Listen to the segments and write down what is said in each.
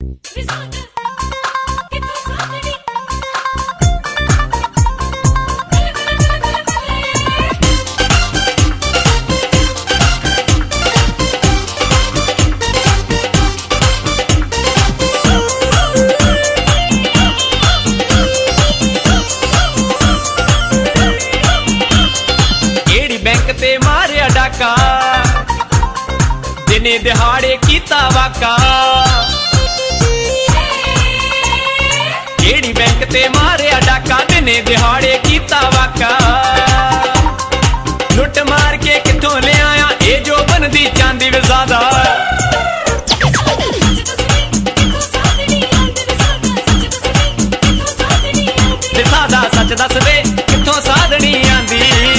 मारिया डाका दिने दिहाड़े कीता वाका केड़ी बैंक ते मारिया डाका दिने दिहाड़े कीता वाका लुट मार के किथों ले आया ए जो बनदी चांदी वे ज़्यादा सच दस वे किथों साधनी आंदी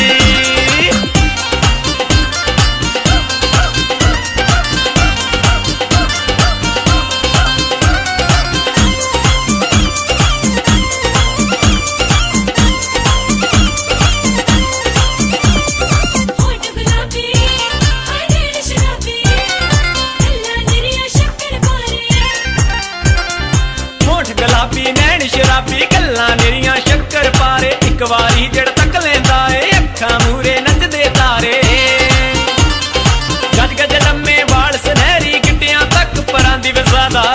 शराबी गल्लां निरियां शक्कर पारे एक वारी जड़ तक लेंदा है अखां मूरे नचदे तारे गज गज लम्मे वाल सुनहरी गिट्टियां तक परांदी वे ज़्यादा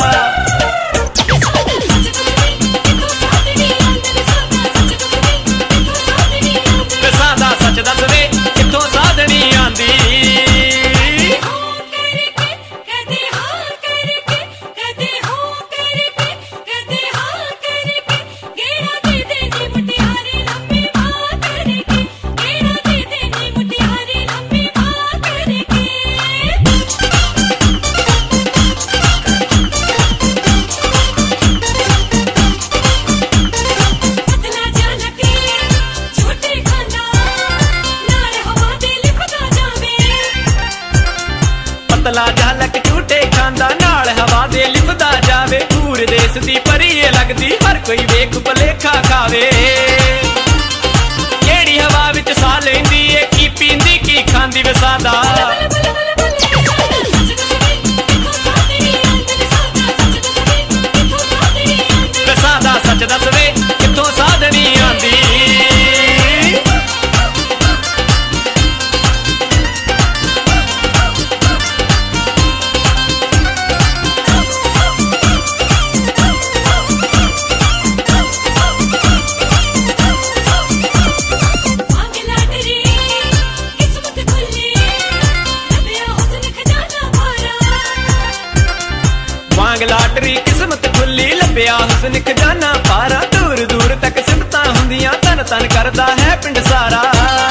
सच दस वे किथों साधनी आंदी पतला झालक झूठे खांदा नाल हवा दे लिपदा जावे दूर देश दी परी लगदी हर कोई वेख भलेखा खावे केड़ी हवा विच सा लैंदी ए की पींदी की खांदी वे सादा सच दस वे किथों साधनी आंदी लाटरी किस्मत खुली लभ्या हुस्न खजाना पारा दूर दूर तक सिफतां हुंदियां तन तन करदा है पिंड सारा।